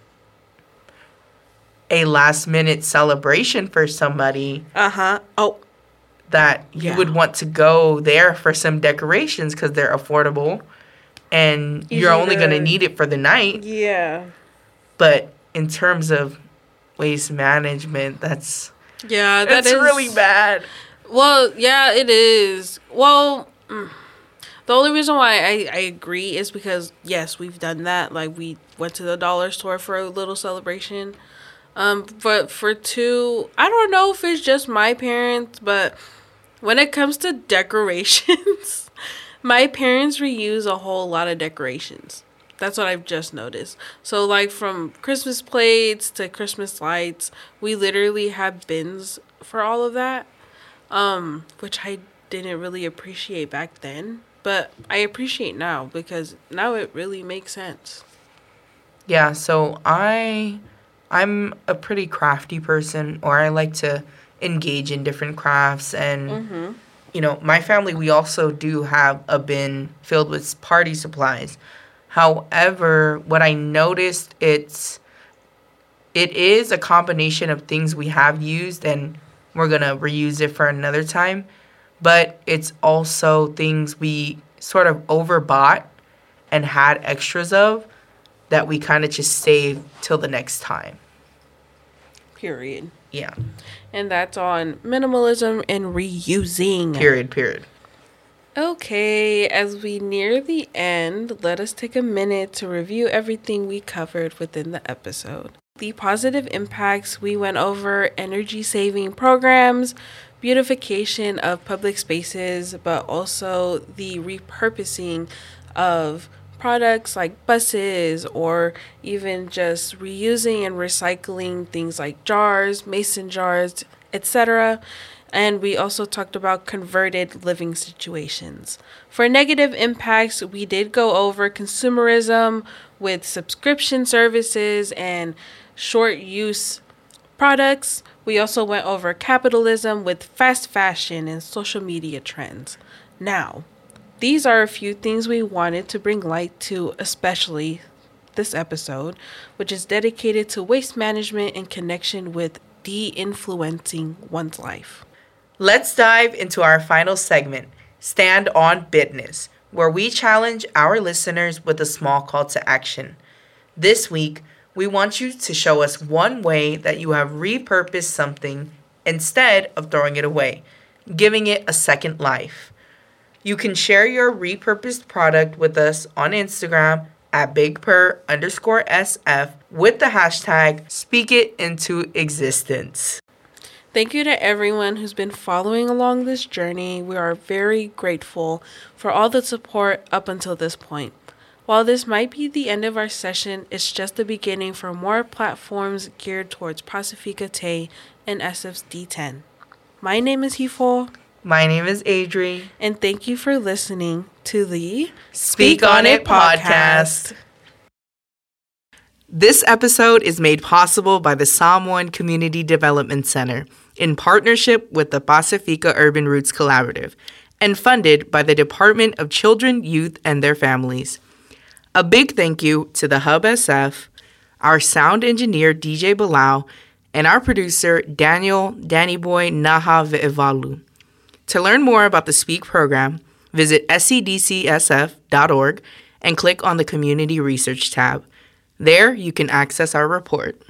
celebration for somebody. That you would want to go there for some decorations because they're affordable. And you're only going to need it for the night. Yeah. But in terms of waste management, that's is really bad. Well, yeah, it is. Well, the only reason why I agree is because, yes, we've done that. Like, we went to the dollar store for a little celebration. But for two, I don't know if it's just my parents, but when it comes to decorations, my parents reuse a whole lot of decorations. That's what I've just noticed. So, like, from Christmas plates to Christmas lights, we literally have bins for all of that, which I didn't really appreciate back then. But I appreciate now because now it really makes sense. Yeah, so I'm a pretty crafty person, or I like to engage in different crafts. And, my family, we also do have a bin filled with party supplies. However, what I noticed, it is a combination of things we have used and we're going to reuse it for another time. But it's also things we sort of overbought and had extras of that we kind of just save till the next time. Period. Yeah. And that's on minimalism and reusing. Period. Okay, as we near the end, let us take a minute to review everything we covered within the episode. The positive impacts, we went over energy saving programs, beautification of public spaces, but also the repurposing of products like buses or even just reusing and recycling things like jars, mason jars, etc. And we also talked about converted living situations. For negative impacts, we did go over consumerism with subscription services and short use products. We also went over capitalism with fast fashion and social media trends. Now, these are a few things we wanted to bring light to, especially this episode, which is dedicated to waste management in connection with de-influencing one's life. Let's dive into our final segment, Stand on Business, where we challenge our listeners with a small call to action. This week, we want you to show us one way that you have repurposed something instead of throwing it away, giving it a second life. You can share your repurposed product with us on Instagram at BigPurr_SF with the hashtag #SpeakItIntoExistence. Thank you to everyone who's been following along this journey. We are very grateful for all the support up until this point. While this might be the end of our session, it's just the beginning for more platforms geared towards Pacifica Tay and SF's D10. My name is Hifo. My name is Adri. And thank you for listening to the Speak on It podcast. This episode is made possible by the Samoan Community Development Center in partnership with the Pacifica Urban Roots Collaborative and funded by the Department of Children, Youth, and Their Families. A big thank you to the Hub SF, our sound engineer DJ Bilal, and our producer Daniel Danny Boy Naha Ve'evalu. To learn more about the Speak program, visit scdcsf.org and click on the Community Research tab. There, you can access our report.